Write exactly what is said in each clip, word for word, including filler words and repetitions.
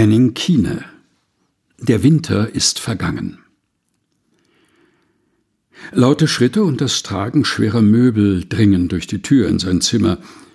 Henning Kiene. Der Winter ist vergangen. Laute Schritte und das Tragen schwerer Möbel dringen durch die Tür in sein Zimmer.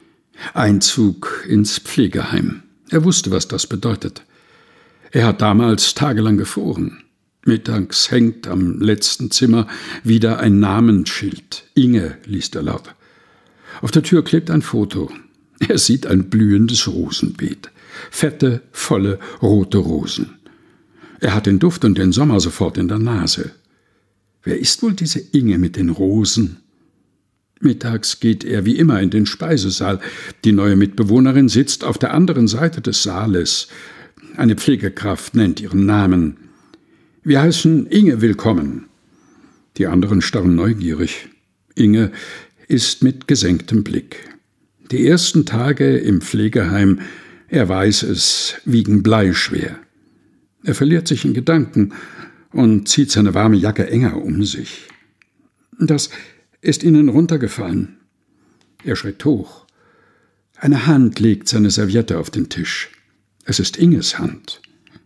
Einzug ins Pflegeheim. Er wusste, was das bedeutet. Er hat damals tagelang gefroren. Mittags hängt am letzten Zimmer wieder ein Namensschild. Inge, liest er laut. Auf der Tür klebt ein Foto. Er sieht ein blühendes Rosenbeet. Fette, volle, rote Rosen. Er hat den Duft und den Sommer sofort in der Nase. Wer ist wohl diese Inge mit den Rosen? Mittags geht er wie immer in den Speisesaal. Die neue Mitbewohnerin sitzt auf der anderen Seite des Saales. Eine Pflegekraft nennt ihren Namen. Wir heißen Inge willkommen. Die anderen starren neugierig. Inge ist mit gesenktem Blick. Die ersten Tage im Pflegeheim, er weiß es, wiegen bleischwer. Er verliert sich in Gedanken und zieht seine warme Jacke enger um sich. Das ist ihnen runtergefallen. Er schreckt hoch. Eine Hand legt seine Serviette auf den Tisch. Es ist Inges Hand.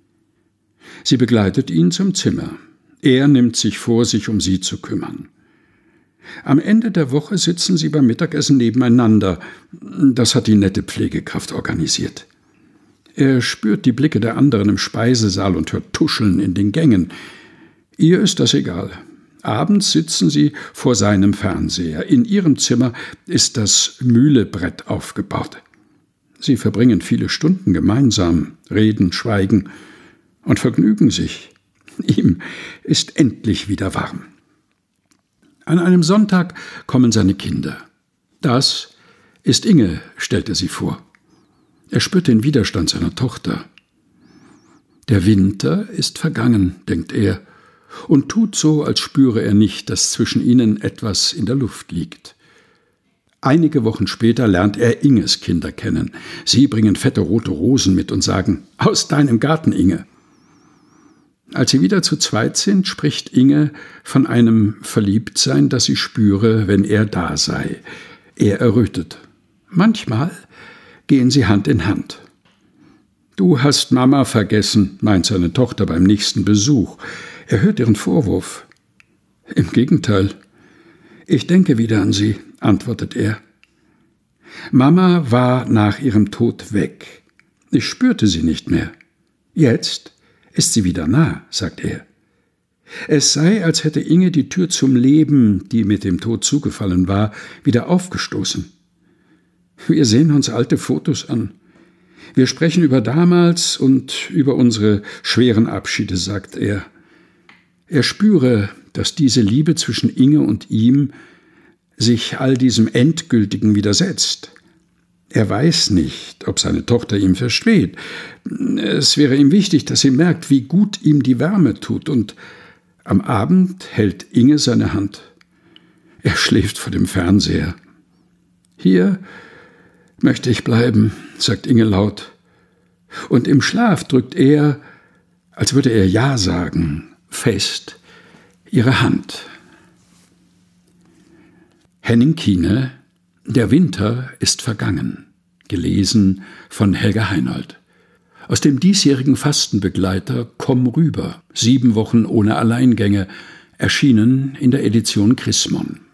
Sie begleitet ihn zum Zimmer. Er nimmt sich vor, sich um sie zu kümmern. Am Ende der Woche sitzen sie beim Mittagessen nebeneinander. Das hat die nette Pflegekraft organisiert. Er spürt die Blicke der anderen im Speisesaal und hört Tuscheln in den Gängen. Ihr ist das egal. Abends sitzen sie vor seinem Fernseher. In ihrem Zimmer ist das Mühlebrett aufgebaut. Sie verbringen viele Stunden gemeinsam, reden, schweigen und vergnügen sich. Ihm ist endlich wieder warm. An einem Sonntag kommen seine Kinder. Das ist Inge, stellt er sie vor. Er spürt den Widerstand seiner Tochter. Der Winter ist vergangen, denkt er, und tut so, als spüre er nicht, dass zwischen ihnen etwas in der Luft liegt. Einige Wochen später lernt er Inges Kinder kennen. Sie bringen fette rote Rosen mit und sagen, »Aus deinem Garten, Inge!« Als sie wieder zu zweit sind, spricht Inge von einem Verliebtsein, das sie spüre, wenn er da sei. Er errötet. Manchmal gehen sie Hand in Hand. »Du hast Mama vergessen«, meint seine Tochter beim nächsten Besuch. Er hört ihren Vorwurf. »Im Gegenteil. Ich denke wieder an sie«, antwortet er. »Mama war nach ihrem Tod weg. Ich spürte sie nicht mehr. Jetzt ist sie wieder nah«, sagt er. Es sei, als hätte Inge die Tür zum Leben, die mit dem Tod zugefallen war, wieder aufgestoßen. Wir sehen uns alte Fotos an. Wir sprechen über damals und über unsere schweren Abschiede, sagt er. Er spüre, dass diese Liebe zwischen Inge und ihm sich all diesem Endgültigen widersetzt. Er weiß nicht, ob seine Tochter ihm versteht. Es wäre ihm wichtig, dass sie merkt, wie gut ihm die Wärme tut. Und am Abend hält Inge seine Hand. Er schläft vor dem Fernseher. »Hier möchte ich bleiben«, sagt Inge laut. Und im Schlaf drückt er, als würde er Ja sagen, fest ihre Hand. Henning Kiene, Der Winter ist vergangen. Gelesen von Helga Heinold. Aus dem diesjährigen Fastenbegleiter Komm rüber. Sieben Wochen ohne Alleingänge. Erschienen in der Edition Chrismon.